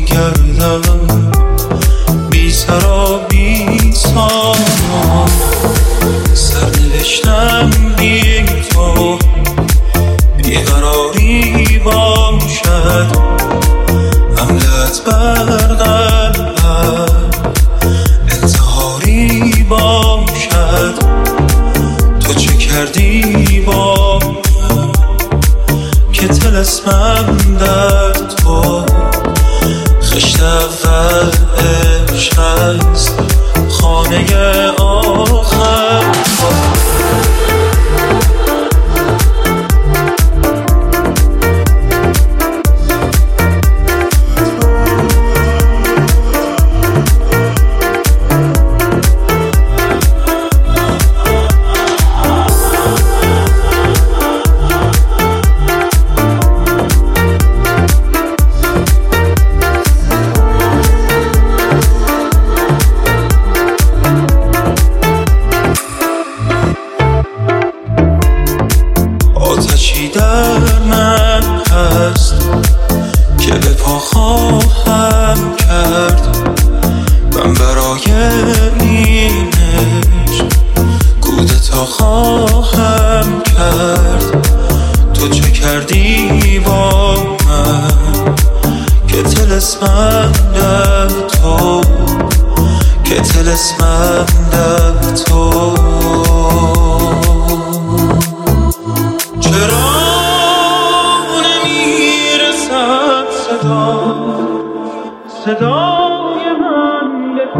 گردم بی سر و بی سامان، سرنوشتم بی تو بیقراری باشد، حملت بر قلبم انتحاری باشد. تو چه کردی با من که طلسمم در تو خشت اول عشق است، خانه آخر در من هست که به پا خواهم کرد. من برای این عشق کودتا خواهم کرد. تو چه کردی با من که طلسمم در تو، که طلسمم در تو. چرا نمیرسد صدای من به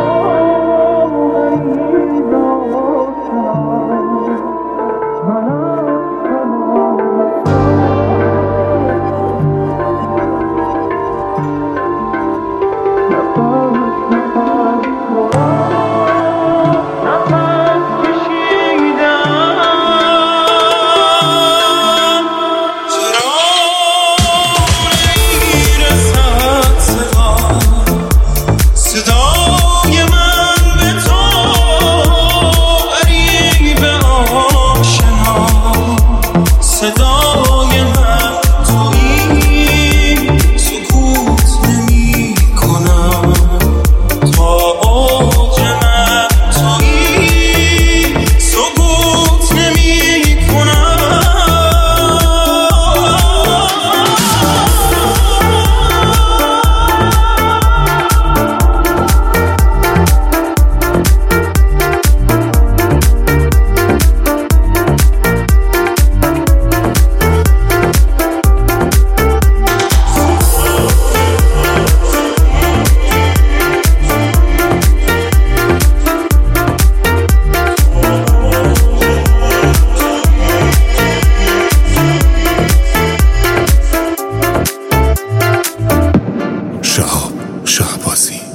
صدای من تویی، سکوت نمی کنم تا اوج من تویی، سکوت نمی کنم. شهبازی